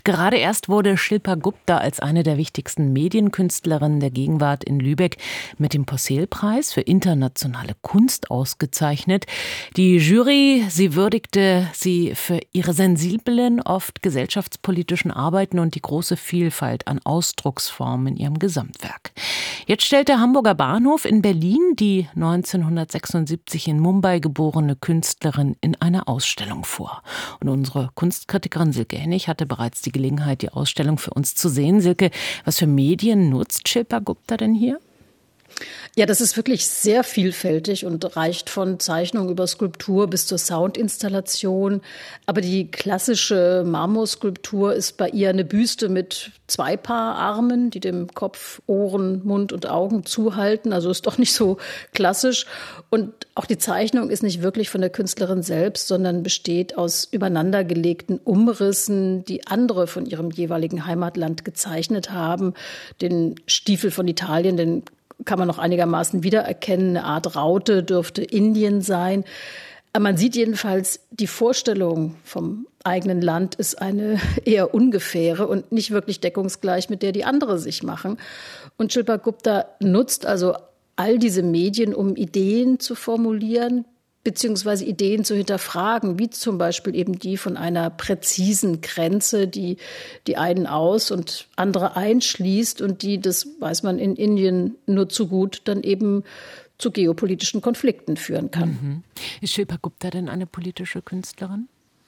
Gerade erst wurde Shilpa Gupta als eine der wichtigsten Medienkünstlerinnen der Gegenwart in Lübeck mit dem Possehl-Preis für internationale Kunst ausgezeichnet. Die Jury, sie würdigte sie für ihre sensiblen, oft gesellschaftspolitischen Arbeiten und die große Vielfalt an Ausdrucksformen in ihrem Gesamtwerk. Jetzt stellt der Hamburger Bahnhof in Berlin die 1976 in Mumbai geborene Künstlerin in einer Ausstellung vor. Und unsere Kunstkritikerin Silke Hennig hatte bereits die Gelegenheit, die Ausstellung für uns zu sehen. Silke, was für Medien nutzt Shilpa Gupta denn hier? Ja, das ist wirklich sehr vielfältig und reicht von Zeichnung über Skulptur bis zur Soundinstallation. Aber die klassische Marmorskulptur ist bei ihr eine Büste mit 2 Paar Armen, die dem Kopf, Ohren, Mund und Augen zuhalten. Also ist doch nicht so klassisch. Und auch die Zeichnung ist nicht wirklich von der Künstlerin selbst, sondern besteht aus übereinandergelegten Umrissen, die andere von ihrem jeweiligen Heimatland gezeichnet haben. Den Stiefel von Italien, den kann man noch einigermaßen wiedererkennen. Eine Art Raute dürfte Indien sein. Aber man sieht jedenfalls, die Vorstellung vom eigenen Land ist eine eher ungefähre und nicht wirklich deckungsgleich mit der die andere sich machen. Und Shilpa Gupta nutzt also all diese Medien, um Ideen zu formulieren, beziehungsweise Ideen zu hinterfragen, wie zum Beispiel eben die von einer präzisen Grenze, die die einen aus- und andere einschließt und die, das weiß man in Indien nur zu gut, dann eben zu geopolitischen Konflikten führen kann. Mhm. Ist Shilpa Gupta denn eine politische Künstlerin?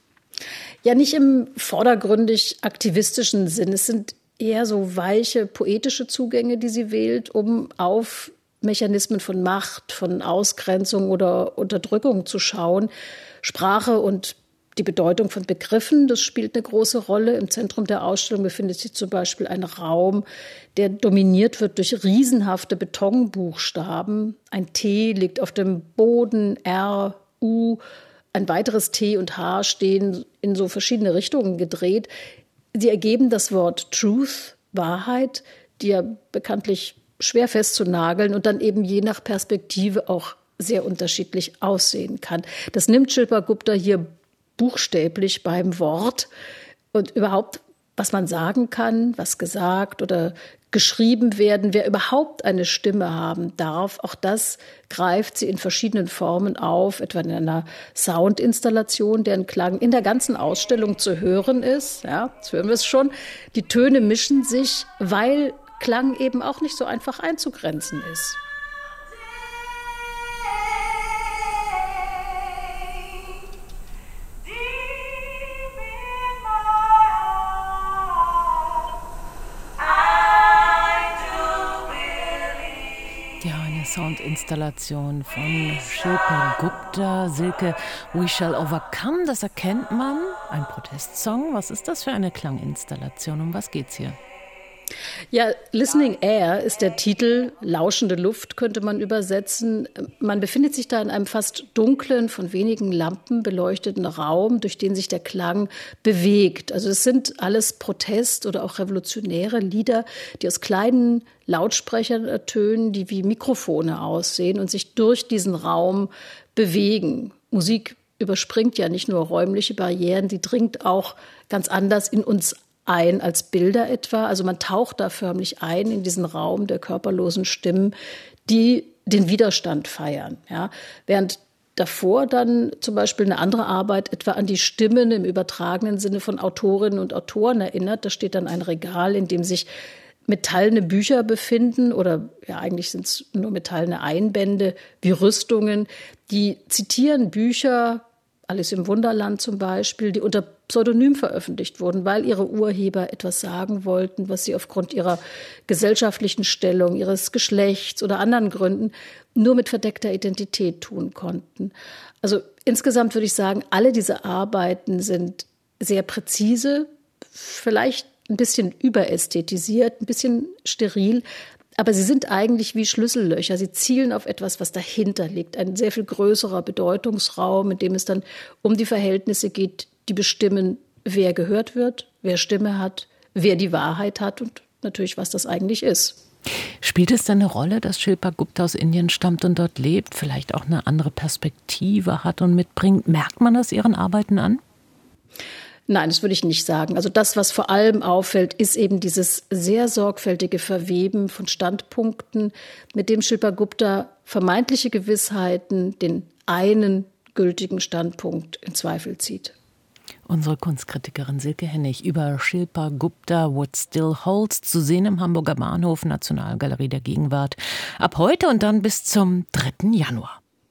Ja, nicht im vordergründig aktivistischen Sinn. Es sind eher so weiche, poetische Zugänge, die sie wählt, um auf Mechanismen von Macht, von Ausgrenzung oder Unterdrückung zu schauen. Sprache und die Bedeutung von Begriffen, das spielt eine große Rolle. Im Zentrum der Ausstellung befindet sich zum Beispiel ein Raum, der dominiert wird durch riesenhafte Betonbuchstaben. Ein T liegt auf dem Boden, R, U, ein weiteres T und H stehen in so verschiedene Richtungen gedreht. Sie ergeben das Wort Truth, Wahrheit, die ja bekanntlich schwer festzunageln und dann eben je nach Perspektive auch sehr unterschiedlich aussehen kann. Das nimmt Shilpa Gupta hier buchstäblich beim Wort und überhaupt, was man sagen kann, was gesagt oder geschrieben werden, wer überhaupt eine Stimme haben darf, auch das greift sie in verschiedenen Formen auf, etwa in einer Soundinstallation, deren Klang in der ganzen Ausstellung zu hören ist. Ja, jetzt hören wir es schon. Die Töne mischen sich, weil Klang eben auch nicht so einfach einzugrenzen ist. Ja, eine Soundinstallation von Shilpa Gupta. Silke, We Shall Overcome, das erkennt man. Ein Protestsong. Was ist das für eine Klanginstallation? Um was geht's hier? Ja, Listening Air ist der Titel, lauschende Luft könnte man übersetzen. Man befindet sich da in einem fast dunklen, von wenigen Lampen beleuchteten Raum, durch den sich der Klang bewegt. Also es sind alles Protest- oder auch revolutionäre Lieder, die aus kleinen Lautsprechern ertönen, die wie Mikrofone aussehen und sich durch diesen Raum bewegen. Musik überspringt ja nicht nur räumliche Barrieren, die dringt auch ganz anders in uns ein als Bilder etwa. Also man taucht da förmlich ein in diesen Raum der körperlosen Stimmen, die den Widerstand feiern. Ja. Während davor dann zum Beispiel eine andere Arbeit etwa an die Stimmen im übertragenen Sinne von Autorinnen und Autoren erinnert. Da steht dann ein Regal, in dem sich metallene Bücher befinden oder ja eigentlich sind es nur metallene Einbände wie Rüstungen. Die zitieren Bücher, Alice im Wunderland zum Beispiel, die unter Pseudonym veröffentlicht wurden, weil ihre Urheber etwas sagen wollten, was sie aufgrund ihrer gesellschaftlichen Stellung, ihres Geschlechts oder anderen Gründen nur mit verdeckter Identität tun konnten. Also insgesamt würde ich sagen, alle diese Arbeiten sind sehr präzise, vielleicht ein bisschen überästhetisiert, ein bisschen steril, aber sie sind eigentlich wie Schlüssellöcher. Sie zielen auf etwas, was dahinter liegt. Ein sehr viel größerer Bedeutungsraum, in dem es dann um die Verhältnisse geht, die bestimmen, wer gehört wird, wer Stimme hat, wer die Wahrheit hat und natürlich, was das eigentlich ist. Spielt es denn eine Rolle, dass Shilpa Gupta aus Indien stammt und dort lebt, vielleicht auch eine andere Perspektive hat und mitbringt? Merkt man das Ihren Arbeiten an? Nein, das würde ich nicht sagen. Also das, was vor allem auffällt, ist eben dieses sehr sorgfältige Verweben von Standpunkten, mit dem Shilpa Gupta vermeintliche Gewissheiten, den einen gültigen Standpunkt in Zweifel zieht. Unsere Kunstkritikerin Silke Hennig über Shilpa Gupta, What Still Holds, zu sehen im Hamburger Bahnhof, Nationalgalerie der Gegenwart. Ab heute und dann bis zum 3. Januar.